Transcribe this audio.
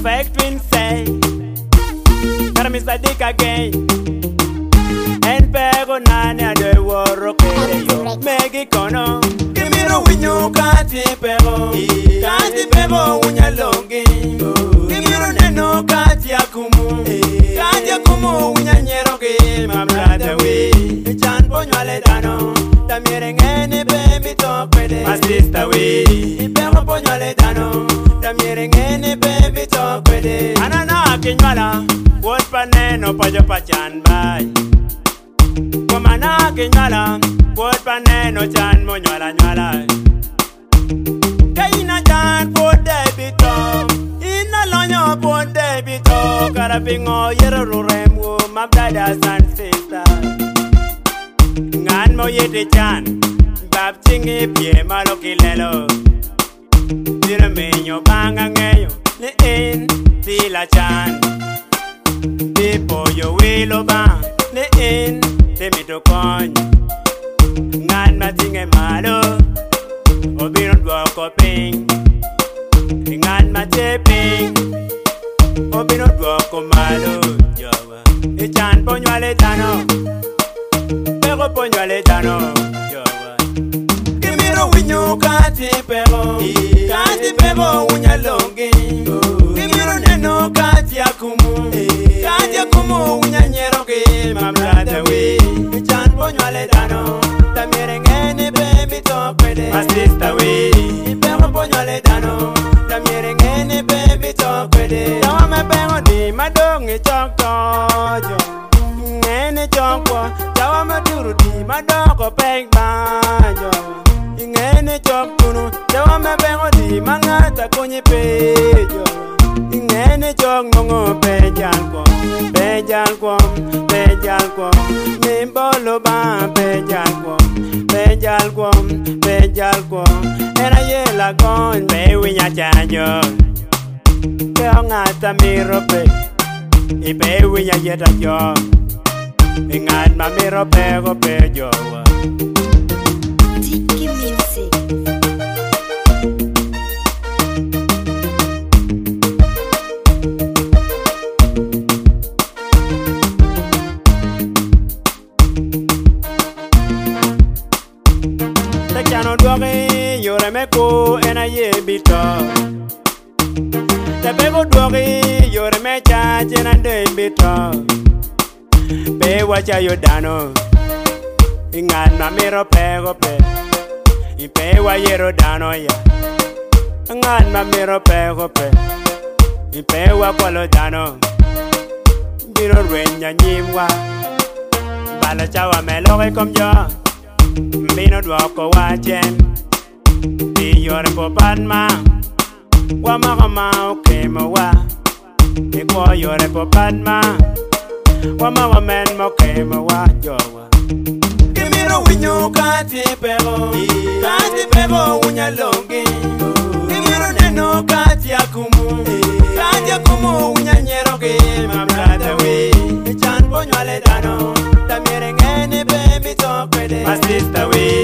perfect twin say Para Mr. Dick again En pego nane ade woro kere yo Megi kono Kimiro winyo kati pego unya longi Kimiro neno kati akumu Kati akumu unya nyeroge My brother we Chan ponywale dano Tamire ngene baby talk pede My sister we Ipego ponywale dano Tamire ngene baby talk pede Anana kinywala Wot paneno pajo pachan bay Komana kinywala Wot paneno chan monywala nywala Kaina chan po debito Ina lonyo po debito Karapingo yero ruremu My brothers and sisters Ngan mo yete chan Bab chingi pie malo kilelo Dira menyo banga ngeyo Ni in tila chan Pipo yo wilo ba Ni in temito kony Ngan matinge malo Obino dwoko ping Ngan mateping Obino dwoko malo Jowa Ichan ponywale tano Pego ponywale tano Jowa Kimiro winyo kati pego unya longi Kimiro neno kati akumu unya nyeroge My brother we Ichan ponywale tano Tamire ngene baby talk pede My sister we Pego ponywale tano Tamire ngene baby talk pede Tawa me pego di madongi chok tojo Ngene chokwa Tawa me duru di madoko peg banjo Ngene chok tunu Tawa me pego di mangata konye pejo Ngene chok ngongo pejal kwa Mimbolo ba pejal kwa Era yela kon be winya chanyo Keo ngata miro pe Ipe winya yeta jo Ingat ma miro pego pejo Dicky Music. Chano duogi yore meko ena ye bito Te pego duogi yore me chache ena de bito Pe wacha yo dano Ingan ma miro pego pe Ipe wa yero dano ya Ingan ma miro pego pe Ipe wa kwalo dano Biro rwenya nyimwa Bala chawa meloge kom yo Mbino dwoko wachen Di yore po padma Wamagama okemo wa Ikwo yore po padma Wamagamen mokemo wa jowa Kimiro winyo kati pego unya longi Kimiro neno kati akumu unya nyeroge My brother we Chan ponywale dano Tamire ngene baby talk pede My sister we